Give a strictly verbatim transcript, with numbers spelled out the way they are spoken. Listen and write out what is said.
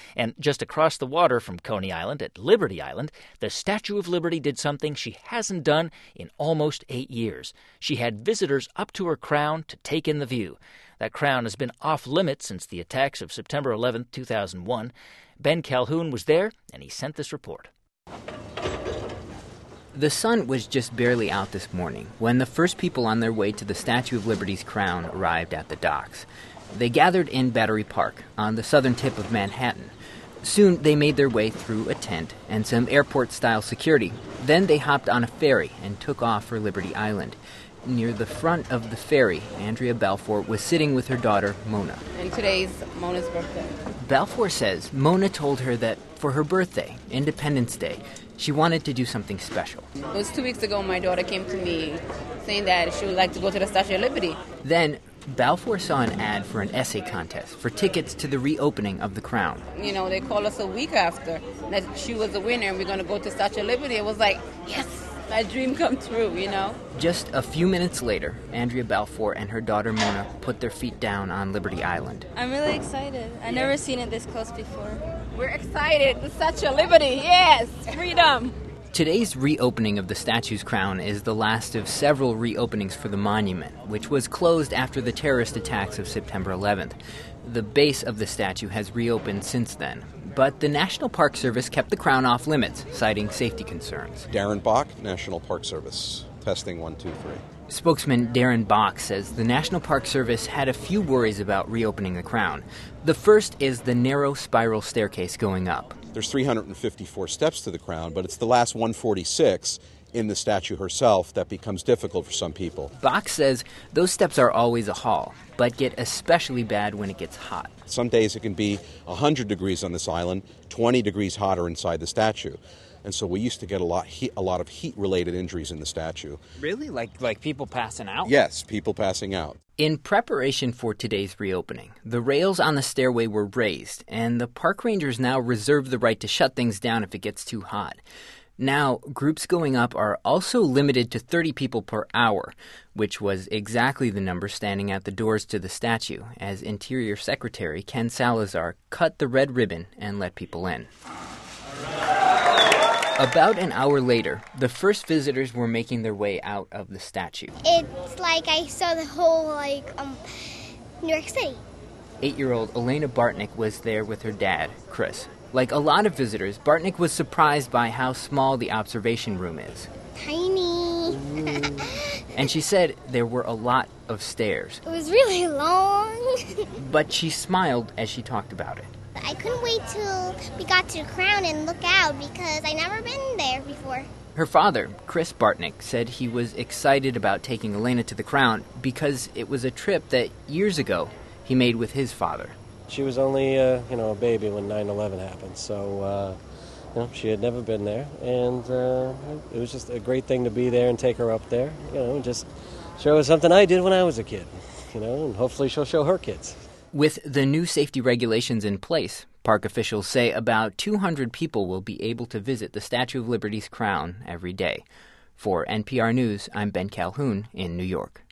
And just across the water from Coney Island at Liberty Island, the Statue of Liberty did something she hasn't done in almost eight years. She had visitors up to her crown to take in the view. That crown has been off-limits since the attacks of September eleventh, two thousand one. Ben Calhoun was there, and he sent this report. The sun was just barely out this morning when the first people on their way to the Statue of Liberty's crown arrived at the docks. They gathered in Battery Park on the southern tip of Manhattan. Soon they made their way through a tent and some airport-style security. Then they hopped on a ferry and took off for Liberty Island. Near the front of the ferry, Andrea Balfour was sitting with her daughter, Mona. And today's Mona's birthday. Balfour says Mona told her that for her birthday, Independence Day, she wanted to do something special. It was two weeks ago my daughter came to me saying that she would like to go to the Statue of Liberty. Then Balfour saw an ad for an essay contest for tickets to the reopening of the crown. You know, they called us a week after that she was the winner and we're going to go to Statue of Liberty. It was like, yes, my dream come true, you know. Just a few minutes later, Andrea Balfour and her daughter Mona put their feet down on Liberty Island. I'm really excited. I've never seen it this close before. We're excited. The Statue of Liberty, yes, freedom. Today's reopening of the statue's crown is the last of several reopenings for the monument, which was closed after the terrorist attacks of September eleventh. The base of the statue has reopened since then, but the National Park Service kept the crown off limits, citing safety concerns. Darren Bach, National Park Service. Testing one, two, three. Spokesman Darren Bach says the National Park Service had a few worries about reopening the crown. The first is the narrow spiral staircase going up. There's three hundred fifty-four steps to the crown, but it's the last one forty-six in the statue herself that becomes difficult for some people. Bach says those steps are always a haul, but get especially bad when it gets hot. Some days it can be one hundred degrees on this island, twenty degrees hotter inside the statue. And so we used to get a lot heat, a lot of heat-related injuries in the statue. Really? Like like people passing out? Yes, people passing out. In preparation for today's reopening, the rails on the stairway were raised, and the park rangers now reserve the right to shut things down if it gets too hot. Now, groups going up are also limited to thirty people per hour, which was exactly the number standing at the doors to the statue, as Interior Secretary Ken Salazar cut the red ribbon and let people in. About an hour later, the first visitors were making their way out of the statue. It's like I saw the whole, like, um, New York City. Eight-year-old Elena Bartnick was there with her dad, Chris. Like a lot of visitors, Bartnick was surprised by how small the observation room is. Tiny. And she said there were a lot of stairs. It was really long. But she smiled as she talked about it. I couldn't wait till we got to the crown and look out because I'd never been there before. Her father, Chris Bartnick, said he was excited about taking Elena to the crown because it was a trip that years ago he made with his father. She was only, uh, you know, a baby when nine eleven happened, so uh, you know, she had never been there, and uh, it was just a great thing to be there and take her up there, you know, and just show her something I did when I was a kid, you know, and hopefully she'll show her kids. With the new safety regulations in place, park officials say about two hundred people will be able to visit the Statue of Liberty's crown every day. For N P R News, I'm Ben Calhoun in New York.